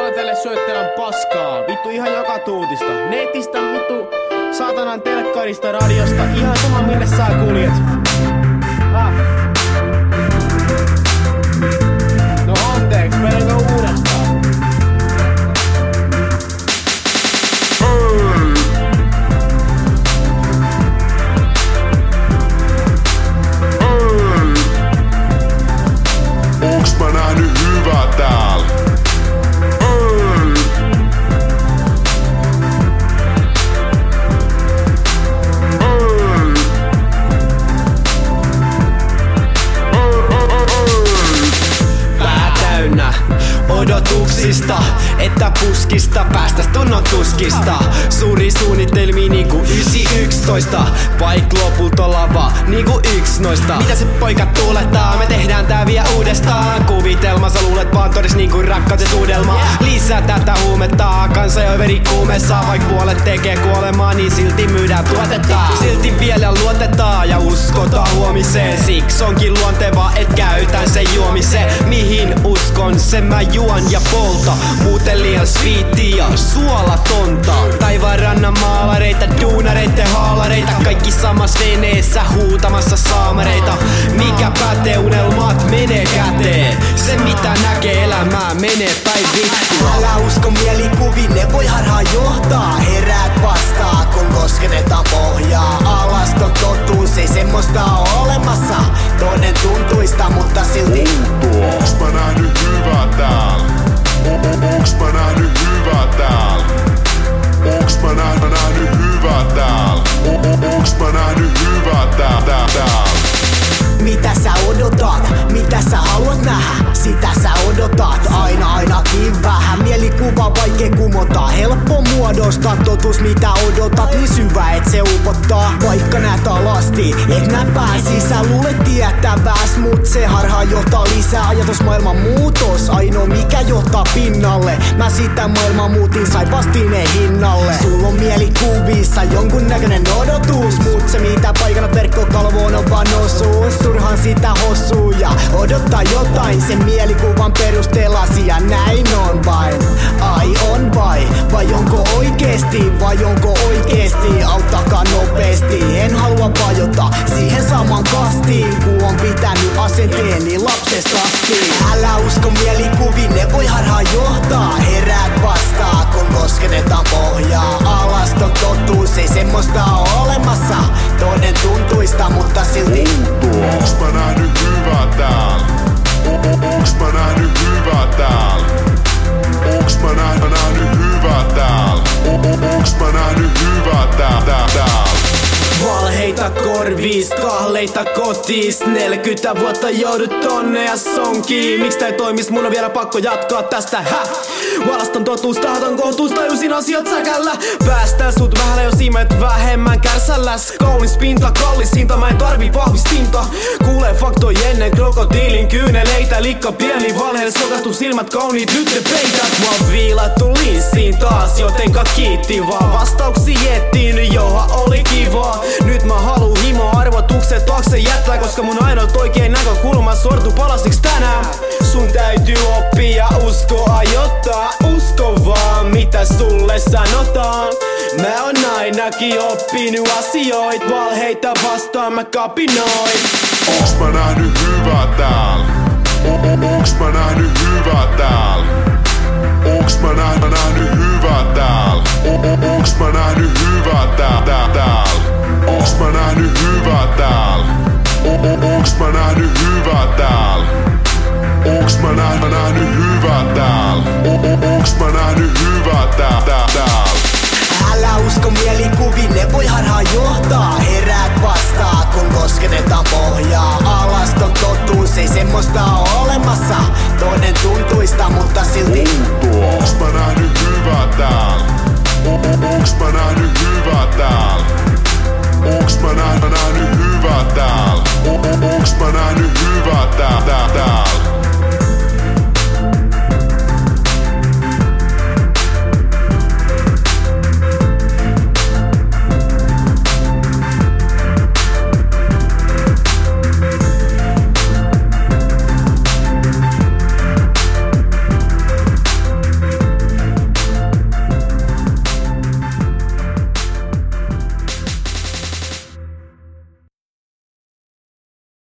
teille syöttelän paskaa. Vittu ihan joka tuutista. Netistä, vittu, saatanan telkkarista, radiosta. Ihan sama minne sä kuljet. No anteeks, menenkö uudestaan? Onks mä nähnyt hyvää tääl? Pää täynnä odotuksista, että puskista päästäs tunnon tuskista. Suuri suunnitelmi niinku 911, vaik lopulta olla vaan niinku yks noista. Mitä se poika tuulettaa, me tehdään tää vielä uudestaan. Kuvitelma, sä luulet vaan todis niinku rakkautesuudelma. Lisää tätä huumetta, kansa jo veri kuumessa. Vaik puolet tekee kuolemaa, niin silti myydään tuotetta. Silti vielä luotetaan ja uskotaan huomiseen. Siksi onkin luontevaa, et käytän sen juomiseen. Mihin uskon, sen mä juon ja polta. Muuten liian sweetia ja suolatonta. Taivaan rannan maalareita, duunareitten haalareita. Kaikki samassa veneessä huutamassa saamareita. Mikä pätee, unelmat menee käteen. Se mitä näkee elämää menee päin vittua. Älä usko mielikuviin, ne voi harhaan johtaa. Heräät vastaan, kun kosketetaan pohjaa. Alaston totuus, ei semmoista oo olemassa. Toinen tuntuista, mutta silti Onks mä nähnyt hyvää tääl? Onks mä nähnyt hyvää tääl? Onks mä nähnyt hyvää tääl? Onks mä nähnyt hyvää tääl? mitä sä odotat, mitä sä haluat nähdä, sitä sä odotat. Ainakin vähän mielikuva vaikea kumota. Helppo muodostaa totuus mitä odotat, niin syvä et se upottaa. Vaikka näet alasti, et nää pääsi. Sä luulet tietäväs, mut se harhaa johtaa lisää. Ajatusmaailman muutos, ainoa mikä johtaa pinnalle. Mä sitä maailmaa muutin, sai vastineen hinnalle. Sulla on mielikuvissa jonkun näköinen odotus, mut se mitä paikannat verkkokalvoon on vaan osuus. Turhaan sitä hossuu ja odottaa jotain sen mielikuvan perusteella. Asia näin on vain, ai on vai onko oikeesti, vai onko oikeesti? Auttakaa nopeesti, en halua vajota siihen saman kastiin, kun on pitänyt asenteeni lapsesta asti. Älä usko mielikuviin, ne voi harhaan johtaa. Heräät vastaan, kun kosketetaan pohjaa. Alaston totuus, ei semmoista oo olemassa. Toinen tuntuista, mutta silti Onks mä nähnyt hyvää tääl? Onks mä nähnyt hyvää tääl? Onks mä nähnyt hyvää tääl? Onks mä nähnyt hyvää tääl? Valheita korviist, kahleita kotiist. 40 vuotta joudut tonne ja sonkiin. Miks tää toimis, mun on vielä pakko jatkaa tästä. Valaston totuus, tahton kohtuus, tajusin asiat säkällä. Päästään sut vähällä, jos imet vähemmän kärsälläs. Kaunis pinta, kallis hinta, mä en tarvi vahvistinta. Kuulee faktoi ennen krokodiilin kyyneleitä. Likka pieni valheelle sokastu silmät kauniit, nyt ne peität. Mä oon viilattu linssiin taas, jotenka kiitti vaan. Vastauksia ettiin, joha oli kivaa. Nyt mä haluun himo arvotukset taakse jättää, koska mun ainoat oikein näkökulma sortu palasiks tänään. Sun täytyy oppia uskoa jotta usko vaan mitä sulle sanotaan. Mä oon ainakin oppinut asioit, valheita vastaan mä kapinoin. Onks mä nähnyt hyvää tääl? Onks mä nähnyt hyvää tääl? Onks mä nähnyt hyvää tääl? Onks mä nähnyt hyvää tääl? Onks mä nähnyt hyvää tääl? Onks mä nähnyt hyvää tääl? Onks mä nähnyt hyvää tääl? Onks mä nähnyt hyvää tääl? älä usko mielikuviin, ne voi harhaan johtaa.